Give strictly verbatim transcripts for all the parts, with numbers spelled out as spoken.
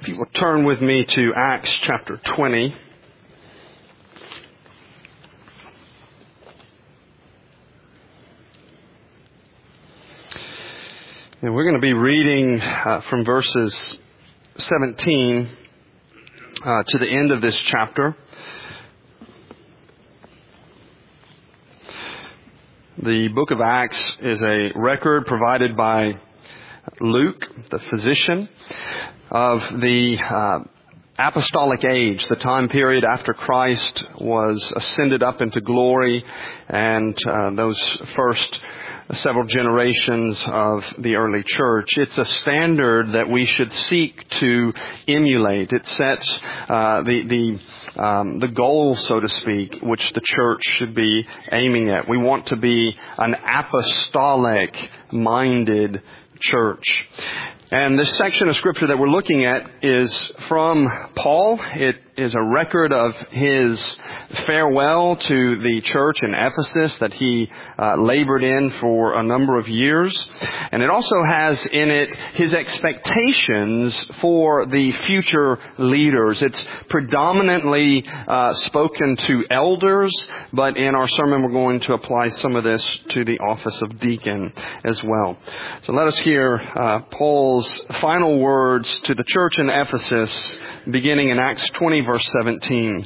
If you will turn with me to Acts chapter twenty. And we're going to be reading uh, from verses seventeen uh, to the end of this chapter. The book of Acts is a record provided by Luke, the physician, of the uh, apostolic age, the time period after Christ was ascended up into glory, and uh, those first several generations of the early church. It's a standard that we should seek to emulate. It sets uh, the the um, the goal, so to speak, which the church should be aiming at. We want to be an apostolic-minded church. And this section of Scripture that we're looking at is from Paul. It is a record of his farewell to the church in Ephesus that he uh, labored in for a number of years. And it also has in it his expectations for the future leaders. It's predominantly uh, spoken to elders, but in our sermon we're going to apply some of this to the office of deacon as well. So let us hear uh, Paul's final words to the church in Ephesus, beginning in Acts twenty, verse seventeen.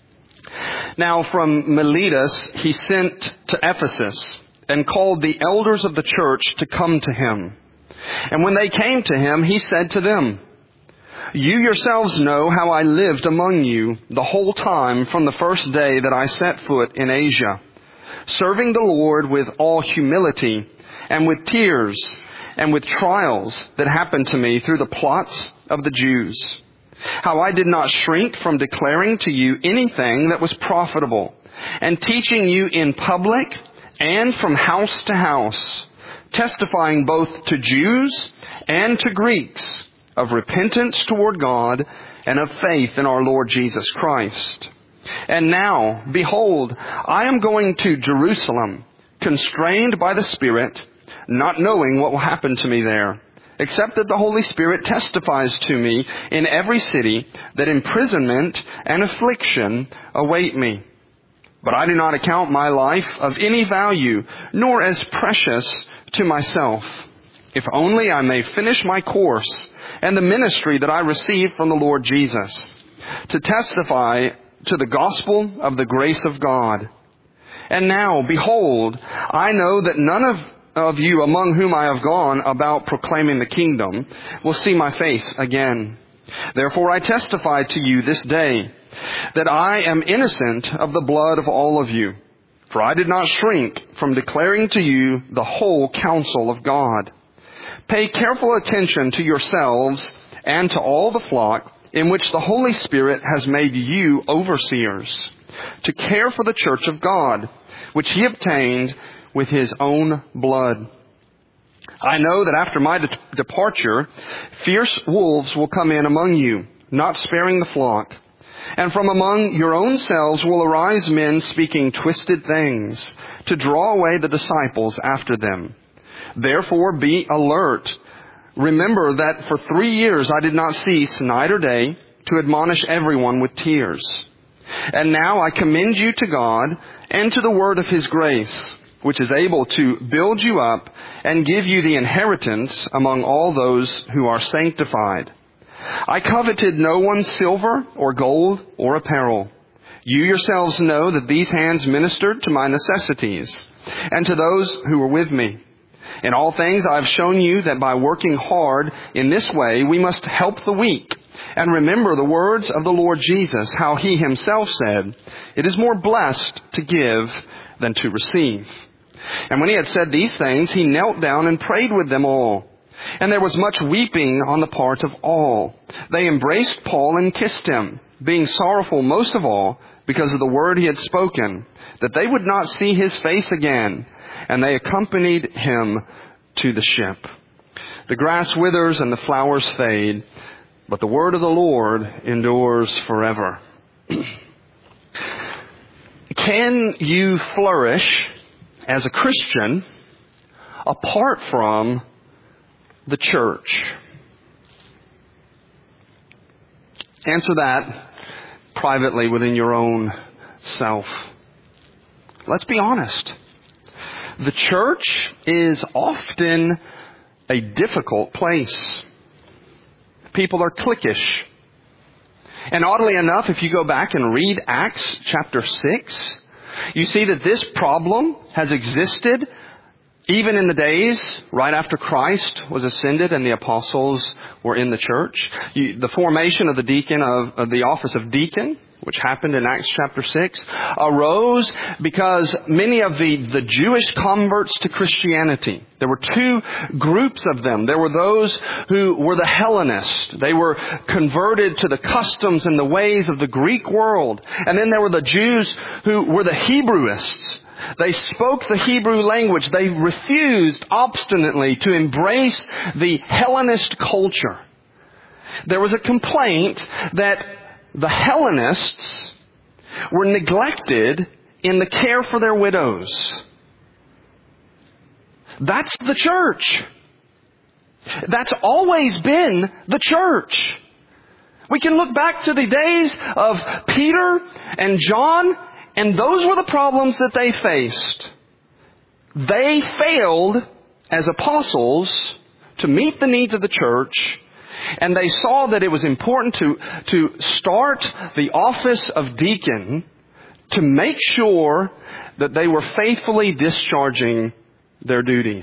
Now from Miletus he sent to Ephesus and called the elders of the church to come to him. And when they came to him, he said to them, "You yourselves know how I lived among you the whole time from the first day that I set foot in Asia, serving the Lord with all humility and with tears and with trials that happened to me through the plots of the Jews. How I did not shrink from declaring to you anything that was profitable, and teaching you in public and from house to house, testifying both to Jews and to Greeks of repentance toward God and of faith in our Lord Jesus Christ. And now, behold, I am going to Jerusalem, constrained by the Spirit, not knowing what will happen to me there, except that the Holy Spirit testifies to me in every city that imprisonment and affliction await me. But I do not account my life of any value, nor as precious to myself, if only I may finish my course and the ministry that I received from the Lord Jesus, to testify to the gospel of the grace of God. And now, behold, I know that none of of you among whom I have gone about proclaiming the kingdom will see my face again. Therefore I testify to you this day that I am innocent of the blood of all of you. For I did not shrink from declaring to you the whole counsel of God. Pay careful attention to yourselves and to all the flock in which the Holy Spirit has made you overseers, to care for the church of God, which he obtained with his own blood. I know that after my de- departure, fierce wolves will come in among you, not sparing the flock. And from among your own selves will arise men speaking twisted things, to draw away the disciples after them. Therefore be alert. Remember that for three years I did not cease night or day to admonish everyone with tears. And now I commend you to God and to the word of his grace, which is able to build you up and give you the inheritance among all those who are sanctified. I coveted no one's silver or gold or apparel. You yourselves know that these hands ministered to my necessities and to those who were with me. In all things I have shown you that by working hard in this way we must help the weak, and remember the words of the Lord Jesus, how he himself said, "It is more blessed to give than to receive." And when he had said these things, he knelt down and prayed with them all. And there was much weeping on the part of all. They embraced Paul and kissed him, being sorrowful most of all because of the word he had spoken, that they would not see his face again. And they accompanied him to the ship. The grass withers and the flowers fade, but the word of the Lord endures forever. Can you flourish as a Christian apart from the church? Answer that privately within your own self. Let's be honest. The church is often a difficult place. People are cliquish. And oddly enough, if you go back and read Acts chapter six, you see that this problem has existed even in the days right after Christ was ascended and the apostles were in the church. You, the formation of the deacon of, of the office of deacon, which happened in Acts chapter six, arose because many of the, the Jewish converts to Christianity, there were two groups of them. There were those who were the Hellenists. They were converted to the customs and the ways of the Greek world. And then there were the Jews who were the Hebrewists. They spoke the Hebrew language. They refused obstinately to embrace the Hellenist culture. There was a complaint that the Hellenists were neglected in the care for their widows. That's the church. That's always been the church. We can look back to the days of Peter and John, and those were the problems that they faced. They failed as apostles to meet the needs of the church, and they saw that it was important to, to start the office of deacon to make sure that they were faithfully discharging their duties.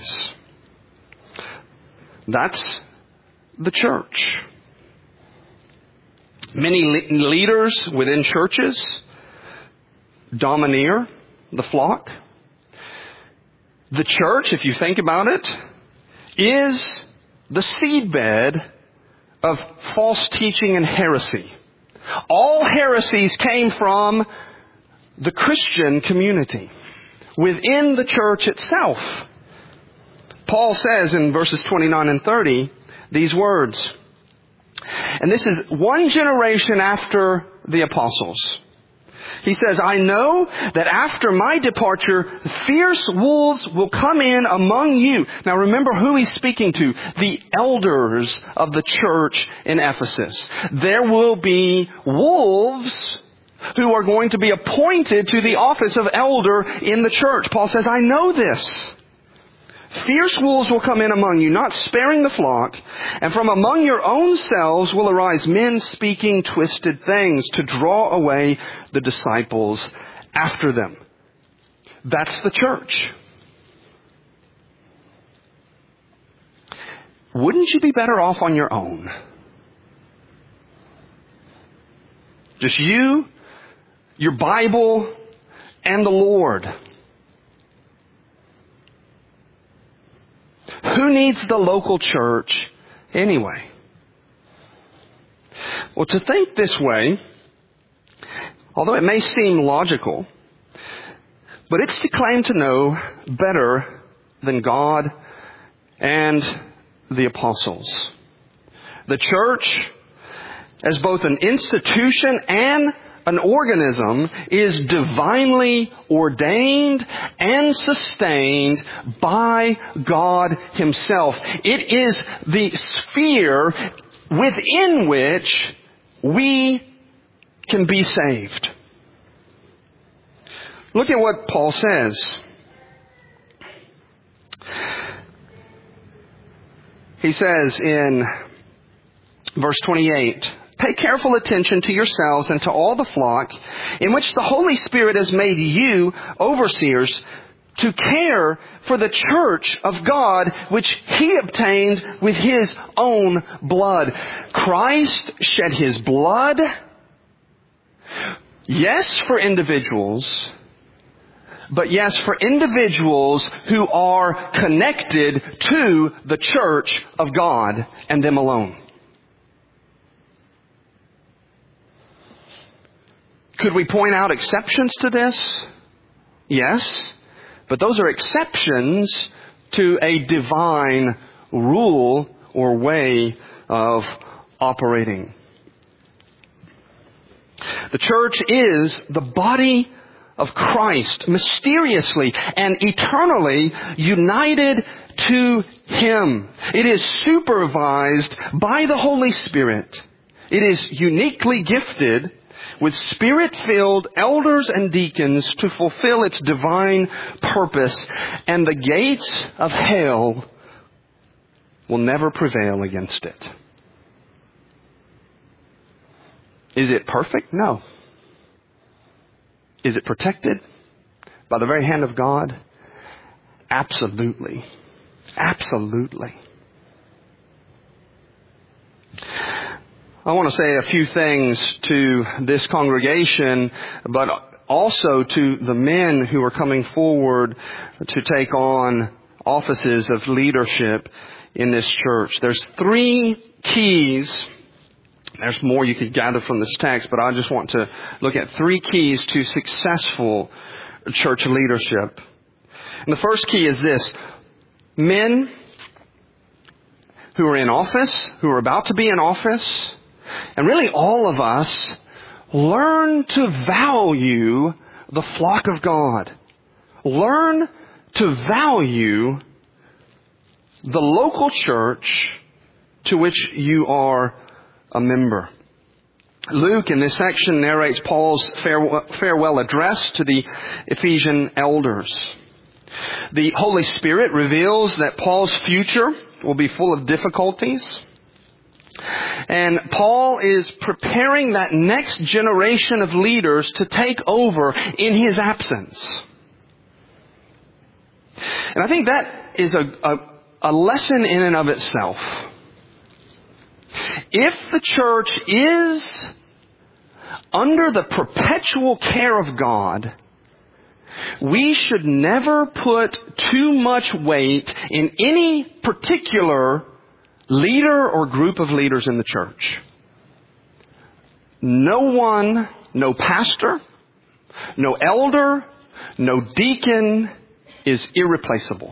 That's the church. Many le- leaders within churches domineer the flock. The church, if you think about it, is the seedbed of false teaching and heresy. All heresies came from the Christian community, within the church itself. Paul says in verses twenty-nine and thirty these words, and this is one generation after the apostles. He says, I know that after my departure, fierce wolves will come in among you. Now remember who he's speaking to. The elders of the church in Ephesus. There will be wolves who are going to be appointed to the office of elder in the church. Paul says, I know this. Fierce wolves will come in among you, not sparing the flock, and from among your own selves will arise men speaking twisted things to draw away the disciples after them. That's the church. Wouldn't you be better off on your own? Just you, your Bible, and the Lord. Who needs the local church anyway? Well, to think this way, although it may seem logical, but it's to claim to know better than God and the apostles. The church, as both an institution and an organism, is divinely ordained and sustained by God Himself. It is the sphere within which we can be saved. Look at what Paul says. He says in verse twenty-eight, pay careful attention to yourselves and to all the flock in which the Holy Spirit has made you overseers to care for the church of God, which He obtained with His own blood. Christ shed His blood, yes, for individuals, but yes, for individuals who are connected to the church of God and them alone. Could we point out exceptions to this? Yes. But those are exceptions to a divine rule or way of operating. The church is the body of Christ, mysteriously and eternally united to Him. It is supervised by the Holy Spirit. It is uniquely gifted with Spirit-filled elders and deacons to fulfill its divine purpose, and the gates of hell will never prevail against it. Is it perfect? No. Is it protected by the very hand of God? Absolutely. Absolutely. I want to say a few things to this congregation, but also to the men who are coming forward to take on offices of leadership in this church. There's three keys. There's more you could gather from this text, but I just want to look at three keys to successful church leadership. And the first key is this: men who are in office, who are about to be in office, and really all of us, learn to value the flock of God. Learn to value the local church to which you are a member. Luke, in this section, narrates Paul's farewell address to the Ephesian elders. The Holy Spirit reveals that Paul's future will be full of difficulties. And Paul is preparing that next generation of leaders to take over in his absence. And I think that is a, a, a lesson in and of itself. If the church is under the perpetual care of God, we should never put too much weight in any particular leader or group of leaders in the church. No one, no pastor, no elder, no deacon is irreplaceable.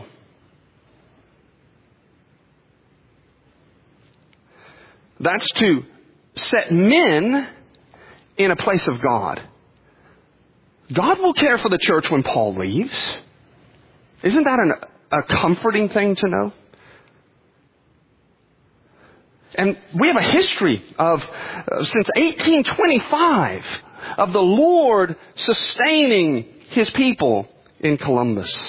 That's to set men in a place of God. God will care for the church when Paul leaves. Isn't that an, a comforting thing to know? And we have a history of, uh, since eighteen twenty-five, of the Lord sustaining His people in Columbus.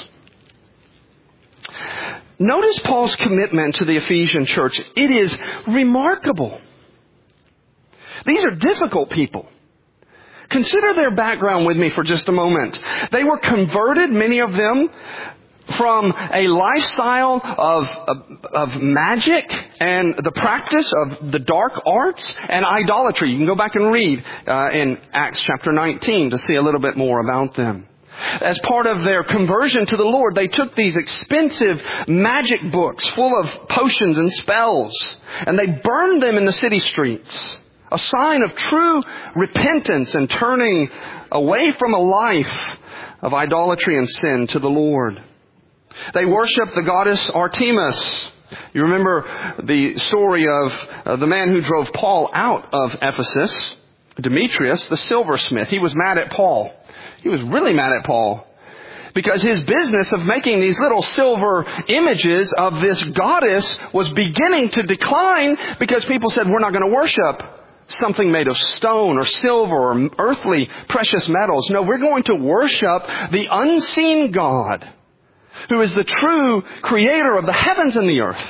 Notice Paul's commitment to the Ephesian church. It is remarkable. These are difficult people. Consider their background with me for just a moment. They were converted, many of them, from a lifestyle of, of, of magic and the practice of the dark arts and idolatry. You can go back and read uh, in Acts chapter nineteen to see a little bit more about them. As part of their conversion to the Lord, they took these expensive magic books full of potions and spells, and they burned them in the city streets. A sign of true repentance and turning away from a life of idolatry and sin to the Lord. They worshiped the goddess Artemis. You remember the story of uh, the man who drove Paul out of Ephesus, Demetrius, the silversmith. He was mad at Paul. He was really mad at Paul because his business of making these little silver images of this goddess was beginning to decline because people said, we're not going to worship something made of stone or silver or earthly precious metals. No, we're going to worship the unseen God who is the true creator of the heavens and the earth.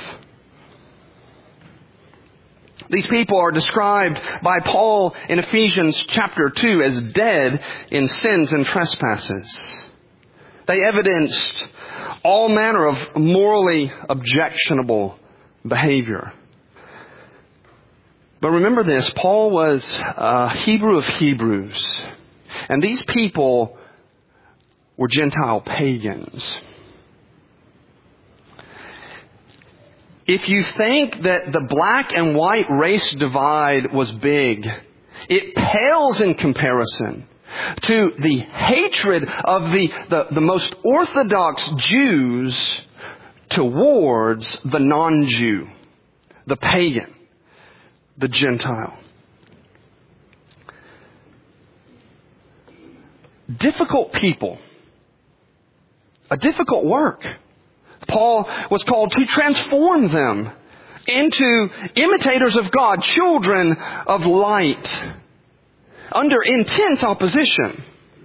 These people are described by Paul in Ephesians chapter two as dead in sins and trespasses. They evidenced all manner of morally objectionable behavior. But remember this, Paul was a Hebrew of Hebrews. And these people were Gentile pagans. If you think that the black and white race divide was big, it pales in comparison to the hatred of the, the, the most Orthodox Jews towards the non-Jew, the pagan, the Gentile. Difficult people. A difficult work. Paul was called to transform them into imitators of God, children of light, under intense opposition.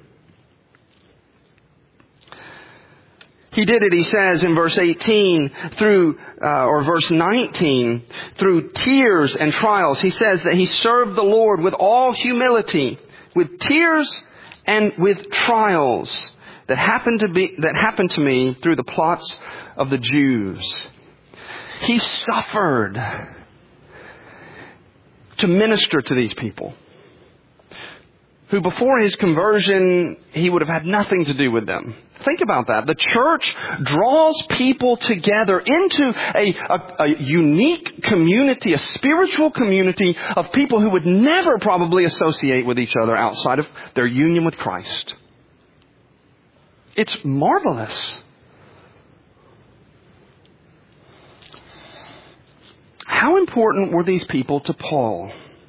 He did it, he says in verse eighteen, through, uh, or verse nineteen, through tears and trials. He says that he served the Lord with all humility, with tears and with trials that happened to be, that happened to me through the plots of the Jews. He suffered to minister to these people, who before his conversion, he would have had nothing to do with them. Think about that. The church draws people together into a, a, a unique community, a spiritual community of people who would never probably associate with each other outside of their union with Christ. It's marvelous. How important were these people to Paul?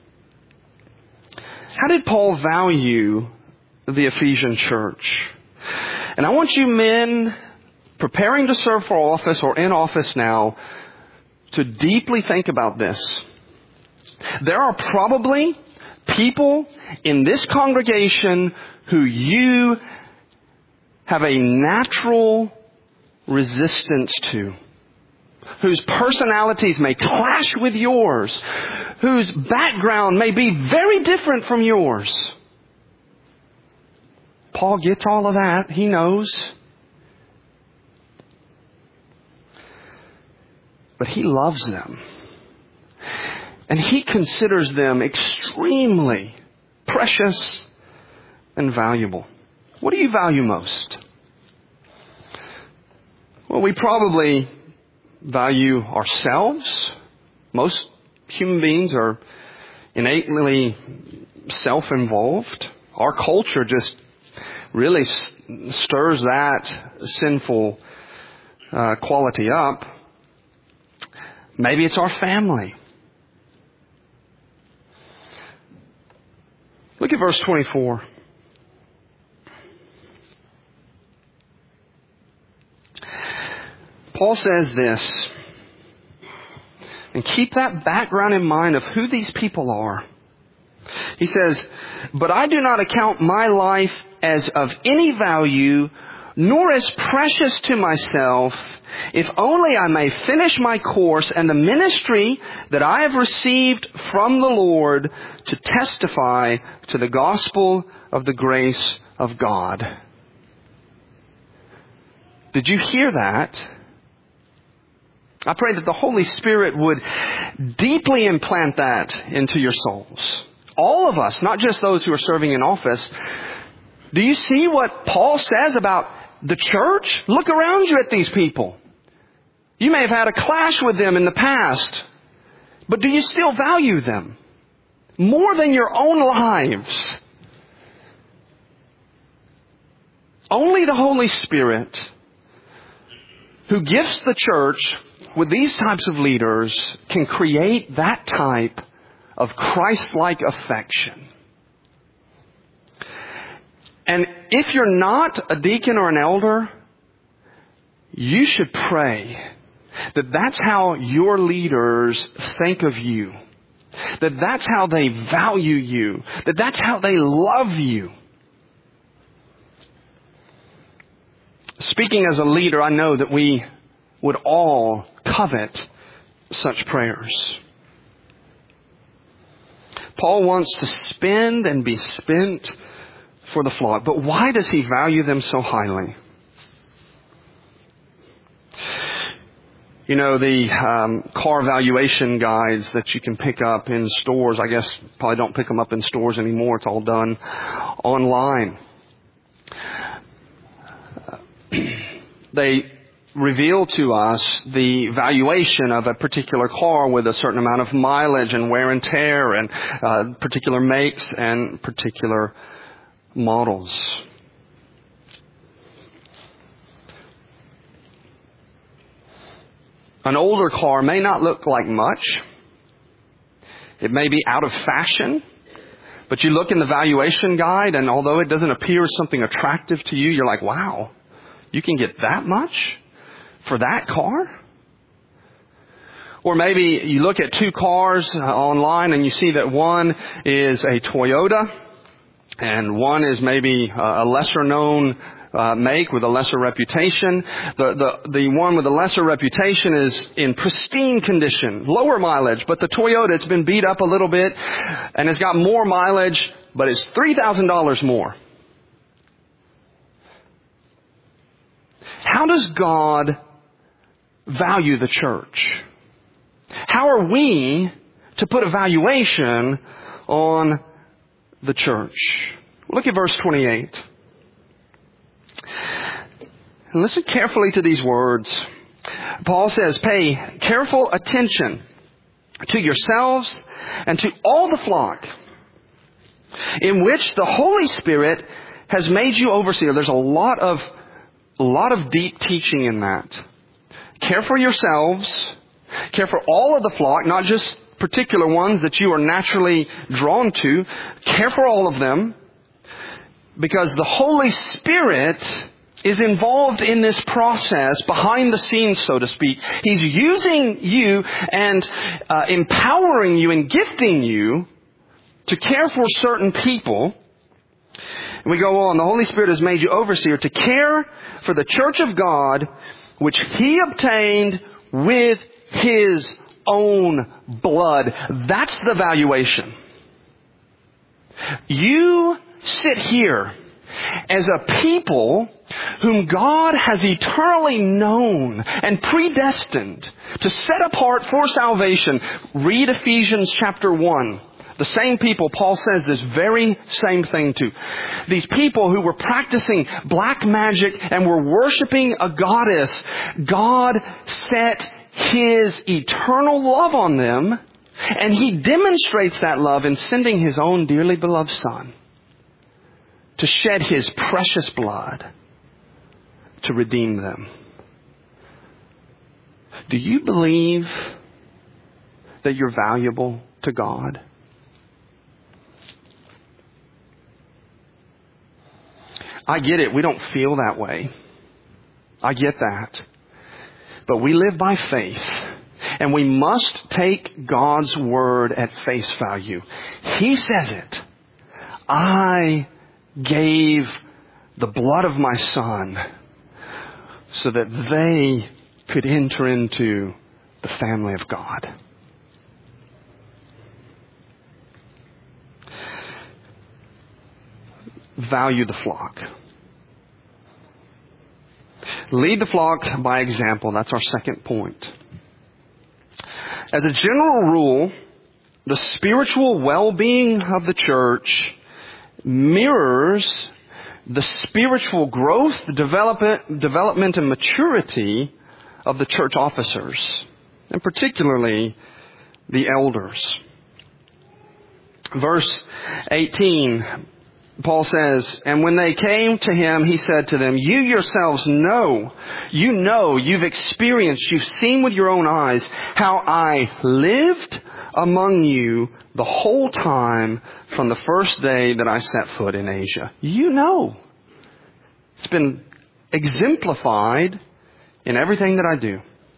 How did Paul value the Ephesian church? And I want you men preparing to serve for office or in office now to deeply think about this. There are probably people in this congregation who you have a natural resistance to, whose personalities may clash with yours, whose background may be very different from yours. Paul gets all of that. He knows. But he loves them. And he considers them extremely precious and valuable. What do you value most? Well, we probably value ourselves. Most human beings are innately self-involved. Our culture just really stirs that sinful uh, quality up. Maybe it's our family. Look at verse twenty-four. Paul says this, and keep that background in mind of who these people are. He says, "But I do not account my life as of any value, nor as precious to myself, if only I may finish my course and the ministry that I have received from the Lord to testify to the gospel of the grace of God." Did you hear that? I pray that the Holy Spirit would deeply implant that into your souls. All of us, not just those who are serving in office. Do you see what Paul says about the church? Look around you at these people. You may have had a clash with them in the past, but do you still value them more than your own lives? Only the Holy Spirit, who gifts the church with these types of leaders, can create that type of Christ-like affection. And if you're not a deacon or an elder, you should pray that that's how your leaders think of you. That that's how they value you. That that's how they love you. Speaking as a leader, I know that we would all covet such prayers. Paul wants to spend and be spent for the flock. But why does he value them so highly? You know, the um, car valuation guides that you can pick up in stores, I guess probably don't pick them up in stores anymore. It's all done online. They reveal to us the valuation of a particular car with a certain amount of mileage and wear and tear and uh, particular makes and particular models. An older car may not look like much. It may be out of fashion. But you look in the valuation guide, and although it doesn't appear as something attractive to you, you're like, wow, you can get that much for that car? Or maybe you look at two cars uh, online and you see that one is a Toyota and one is maybe uh, a lesser known uh, make with a lesser reputation. The, the, the one with a lesser reputation is in pristine condition, lower mileage, but the Toyota, it's been beat up a little bit and it's got more mileage, but it's three thousand dollars more. How does God value the church? How are we to put a valuation on the church? Look at verse twenty-eight. And listen carefully to these words. Paul says, pay careful attention to yourselves and to all the flock in which the Holy Spirit has made you overseer. There's a lot of A lot of deep teaching in that. Care for yourselves. Care for all of the flock, not just particular ones that you are naturally drawn to. Care for all of them. Because the Holy Spirit is involved in this process behind the scenes, so to speak. He's using you and uh, empowering you and gifting you to care for certain people. And we go on, the Holy Spirit has made you overseer to care for the church of God, which He obtained with His own blood. That's the valuation. You sit here as a people whom God has eternally known and predestined to set apart for salvation. Read Ephesians chapter one. The same people Paul says this very same thing to. These people who were practicing black magic and were worshiping a goddess, God set His eternal love on them, and He demonstrates that love in sending His own dearly beloved Son to shed His precious blood to redeem them. Do you believe that you're valuable to God? I get it. We don't feel that way. I get that. But we live by faith. And we must take God's word at face value. He says it. I gave the blood of my Son so that they could enter into the family of God. Value the flock. Lead the flock by example. That's our second point. As a general rule, the spiritual well-being of the church mirrors the spiritual growth, development, development and maturity of the church officers, and particularly the elders. Verse eighteen, Paul says, and when they came to him, he said to them, you yourselves know, you know, you've experienced, you've seen with your own eyes how I lived among you the whole time from the first day that I set foot in Asia. You know. It's been exemplified in everything that I do.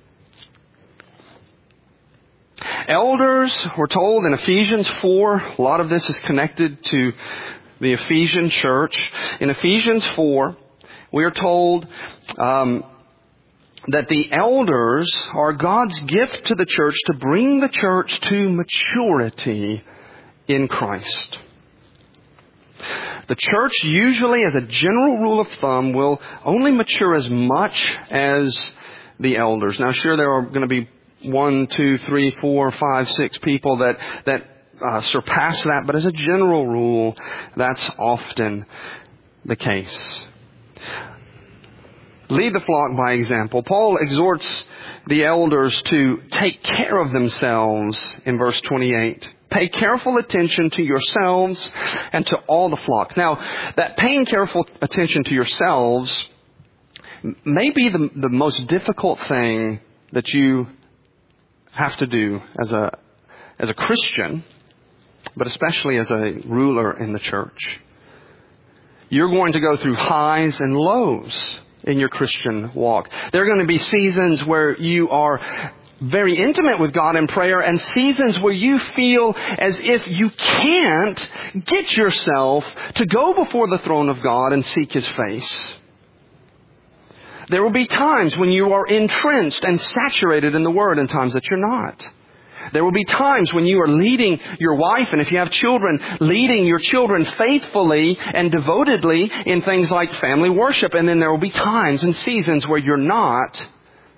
Elders, we're told in Ephesians four, a lot of this is connected to the Ephesian church. In Ephesians four, we are told um, that the elders are God's gift to the church to bring the church to maturity in Christ. The church usually, as a general rule of thumb, will only mature as much as the elders. Now, sure, there are going to be one, two, three, four, five, six people that that Uh, surpass that, but as a general rule, that's often the case. Lead the flock by example. Paul exhorts the elders to take care of themselves in verse twenty-eight. Pay careful attention to yourselves and to all the flock. Now, that paying careful attention to yourselves may be the, the most difficult thing that you have to do as a as a Christian, but especially as a ruler in the church. You're going to go through highs and lows in your Christian walk. There are going to be seasons where you are very intimate with God in prayer, and seasons where you feel as if you can't get yourself to go before the throne of God and seek His face. There will be times when you are entrenched and saturated in the Word and times that you're not. There will be times when you are leading your wife, and if you have children, leading your children faithfully and devotedly in things like family worship. And then there will be times and seasons where you're not.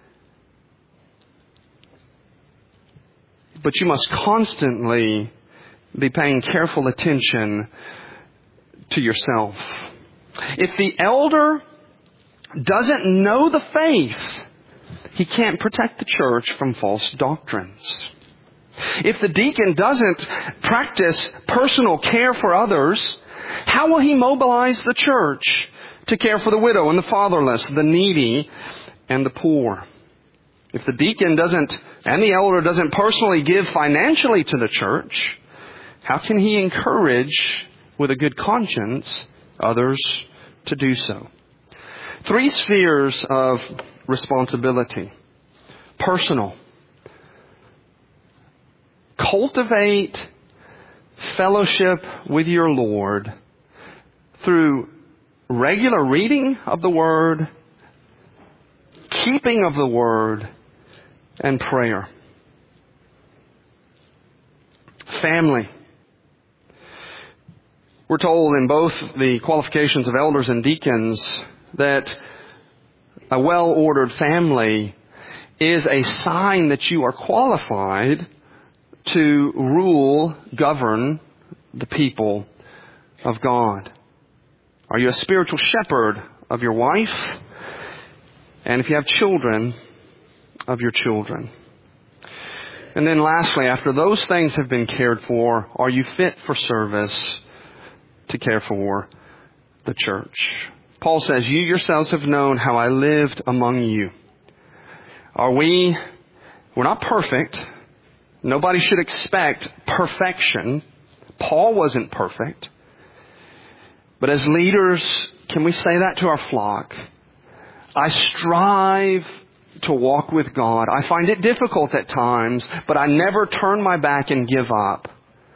But you must constantly be paying careful attention to yourself. If the elder doesn't know the faith, he can't protect the church from false doctrines. If the deacon doesn't practice personal care for others, how will he mobilize the church to care for the widow and the fatherless, the needy and the poor? If the deacon doesn't, and the elder doesn't personally give financially to the church, how can he encourage with a good conscience others to do so? Three spheres of responsibility. Personal. Cultivate fellowship with your Lord through regular reading of the Word, keeping of the Word, and prayer. Family. We're told in both the qualifications of elders and deacons that a well-ordered family is a sign that you are qualified to rule, govern the people of God. Are you a spiritual shepherd of your wife? And if you have children, of your children. And then lastly, after those things have been cared for, are you fit for service to care for the church? Paul says, you yourselves have known how I lived among you. Are we, we're not perfect. Nobody should expect perfection. Paul wasn't perfect. But as leaders, can we say that to our flock? I strive to walk with God. I find it difficult at times, but I never turn my back and give up.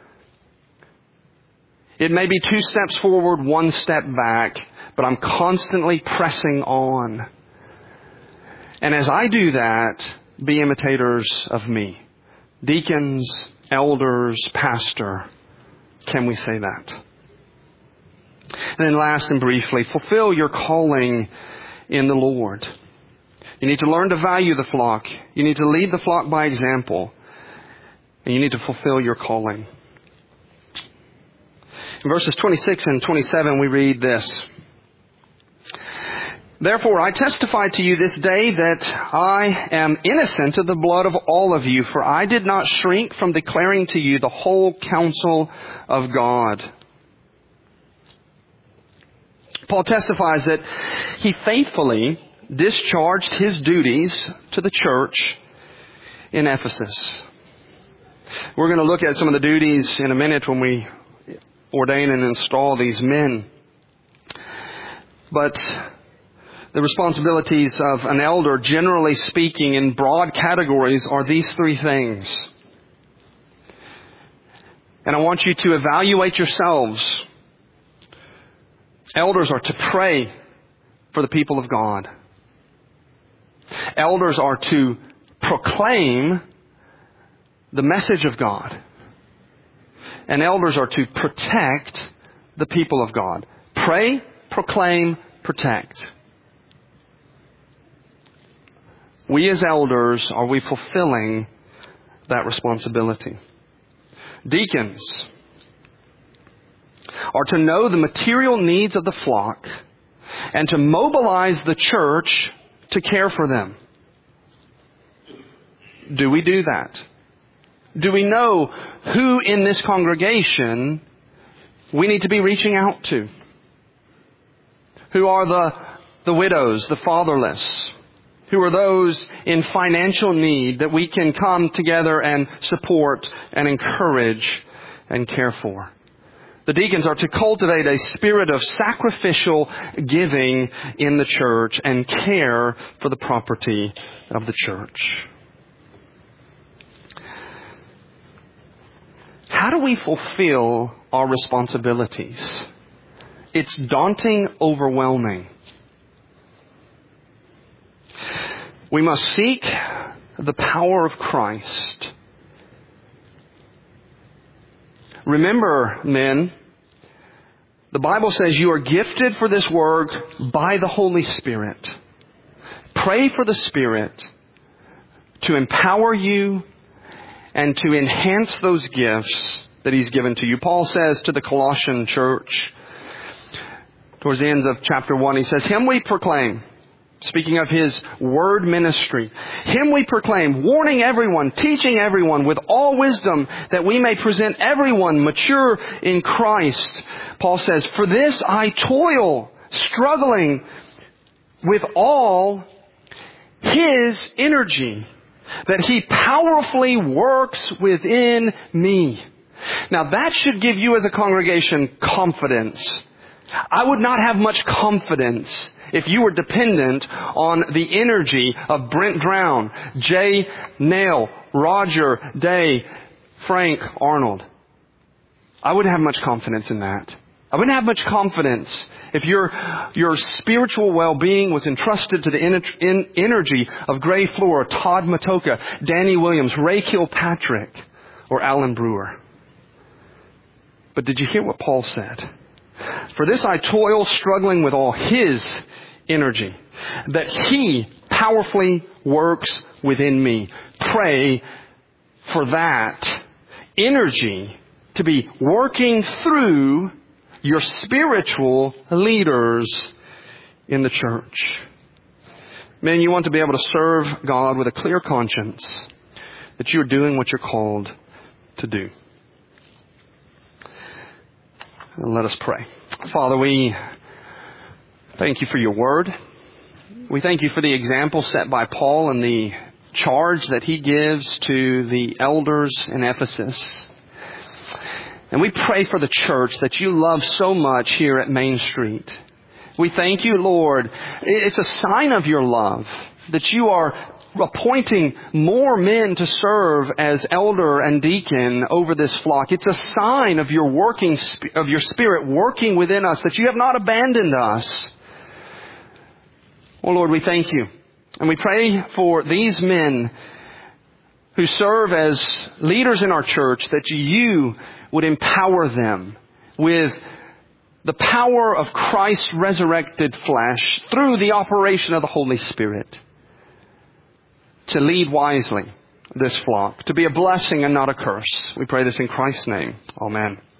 It may be two steps forward, one step back, but I'm constantly pressing on. And as I do that, be imitators of me. Deacons, elders, pastor. Can we say that? And then last and briefly, fulfill your calling in the Lord. You need to learn to value the flock. You need to lead the flock by example. And you need to fulfill your calling. In verses twenty-six and twenty-seven, we read this. Therefore, I testify to you this day that I am innocent of the blood of all of you, for I did not shrink from declaring to you the whole counsel of God. Paul testifies that he faithfully discharged his duties to the church in Ephesus. We're going to look at some of the duties in a minute when we ordain and install these men. But the responsibilities of an elder, generally speaking, in broad categories, are these three things. And I want you to evaluate yourselves. Elders are to pray for the people of God. Elders are to proclaim the message of God. And elders are to protect the people of God. Pray, proclaim, protect. We as elders, are we fulfilling that responsibility? Deacons are to know the material needs of the flock and to mobilize the church to care for them. Do we do that? Do we know who in this congregation we need to be reaching out to? Who are the, the widows, the fatherless? Who are those in financial need that we can come together and support and encourage and care for? The deacons are to cultivate a spirit of sacrificial giving in the church and care for the property of the church. how do we fulfill our responsibilities? It's daunting, overwhelming. We must seek the power of Christ. Remember, men, the Bible says you are gifted for this work by the Holy Spirit. Pray for the Spirit to empower you and to enhance those gifts that He's given to you. Paul says to the Colossian church, towards the ends of chapter one, he says, Him we proclaim, speaking of His word ministry, Him we proclaim, warning everyone, teaching everyone with all wisdom, that we may present everyone mature in Christ. Paul says, for this I toil, struggling with all His energy, that He powerfully works within me. Now that should give you as a congregation confidence. I would not have much confidence if you were dependent on the energy of Brent Drown, Jay Nail, Roger Day, Frank Arnold. I wouldn't have much confidence in that. I wouldn't have much confidence if your your spiritual well-being was entrusted to the en- en- energy of Gray Floor, Todd Matoka, Danny Williams, Ray Kilpatrick, or Alan Brewer. But did you hear what Paul said? For this I toil, struggling with all His energy, that He powerfully works within me. Pray for that energy to be working through your spiritual leaders in the church. Men, you want to be able to serve God with a clear conscience that you are doing what you're called to do. And let us pray. Father, we thank You for Your word. We thank You for the example set by Paul and the charge that he gives to the elders in Ephesus. And we pray for the church that You love so much here at Main Street. We thank You, Lord. It's a sign of Your love that You are appointing more men to serve as elder and deacon over this flock. It's a sign of Your working, of Your Spirit working within us, that You have not abandoned us. Oh Lord, we thank You. And we pray for these men who serve as leaders in our church, that You would empower them with the power of Christ's resurrected flesh through the operation of the Holy Spirit to lead wisely this flock, to be a blessing and not a curse. We pray this in Christ's name. Amen.